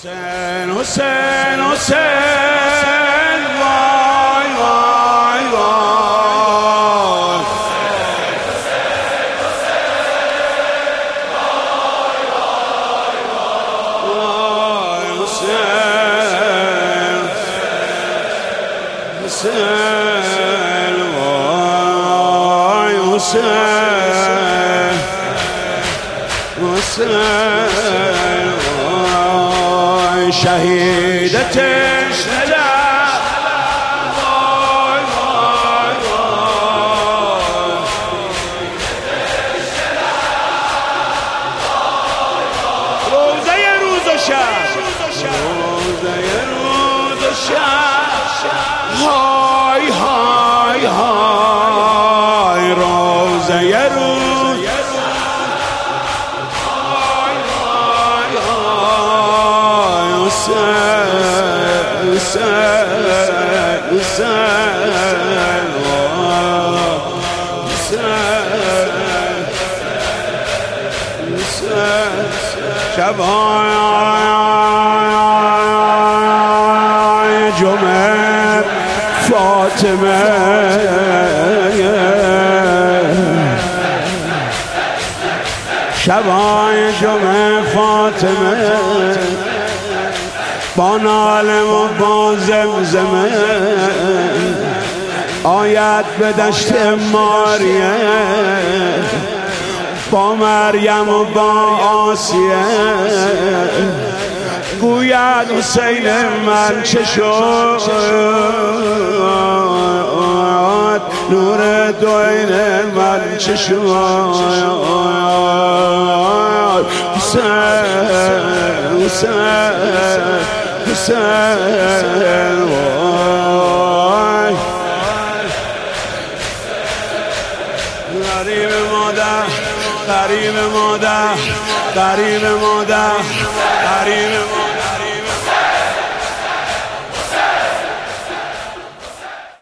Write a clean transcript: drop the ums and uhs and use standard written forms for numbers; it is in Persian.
حسین حسین حسین وای وای وای وای حسین حسین وای حسین حسین وای شهید تشنه لب وای وای وای روزه روز و شب روزه روز و شب های های های روزه روز شبای جمعه فاطمه شبای جمعه فاطمه با ناله و با زمزمه آید به دشت ماریه با مریم و با آسیه گوید حسین من چه شد نور دوین من چه شد حسین حسین حسین وای غریب مادر غریب مادر غریب مادر غریب